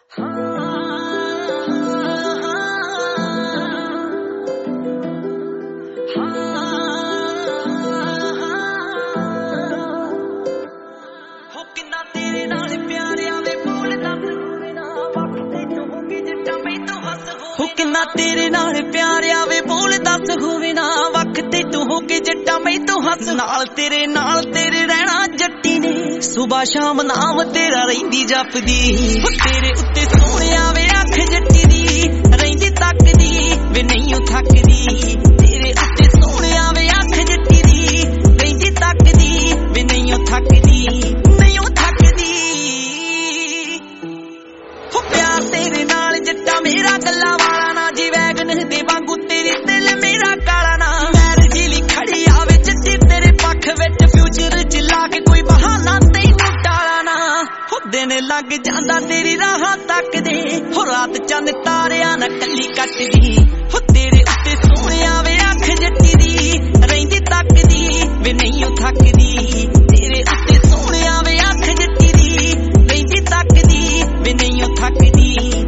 किन्ना तेरे नाल प्यार आवे बोल दस होवे ना वख ते तू हो के जट्टा मैं तो हंस नाल तेरे रहना जट्टी ने सुबह शाम नाम तेरा रहिंदी जपदी तेरे उत्ते सोहणिया वे अख जट्टी दी रहिंदी तकदी वे नहीं थकदी तेरे उत्ते सोहणिया वे अख जट्टी दी रहिंदी तकदी वे नहीं थकदी हो प्यार तेरे नाल जट्टा मेरा गल्ला दे वांगू तेरी दिल मेरा काला ना मैर जिली खड़ी आवे जट्टी तेरे पख विच फ्यूचर च ला के कोई बहाना तैनू टाला ना हो दिन लग जांदा तेरी राह तकदे हो रात चंद तारियां ना कल्ली कटदी हो तेरे उत्ते सोहणिया वे अख जट्टी दी रहिंदी तकदी वे नहीं थकदी तेरे उत्ते सोहणिया वे अख जट्टी दी रहिंदी तकदी वे नहीं थकदी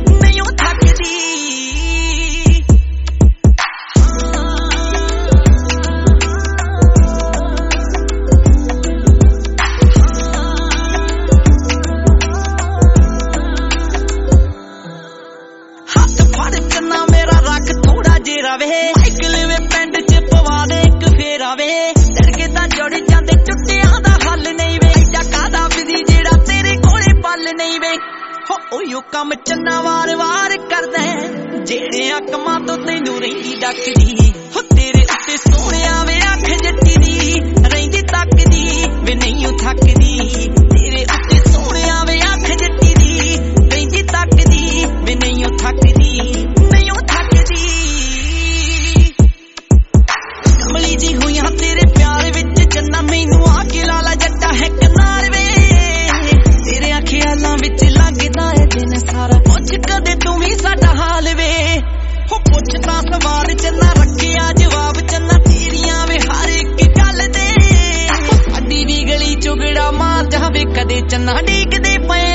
साइकिल वे पिंड च पवा दे एक फेरा वे लड़के तां जुड़ जांदे चुट्टियां दा हल नहीं वे कादा बिजी जेड़ा तेरे कोले पल नहीं वे हो ओयो कम चन्ना वार वार करदा जेड़े कमां तो तैनू रहिंदी डकदी हो तेरे उत्ते सोहणिया वे अख जट्टी दी रहिंदी तकदी वे नहीं थकदी तेरे उत्ते सोहणिया वे अख जट्टी दी रहिंदी तकदी वे नहीं थकदी जी हुई तेरे प्यार विच चन्ना मैनू आके लाला जट्टा है कनार वे तेरे ख्यालां विच लगदा है दिन सारा पुछ कदे तू भी साडा हाल वे हो पुछदा सवाल चन्ना रखिया जवाब चन्ना तेरियां वे हर एक गल दे साडी भी गली चुगड़ा मार जावे कदे चन्ना डीकदे पए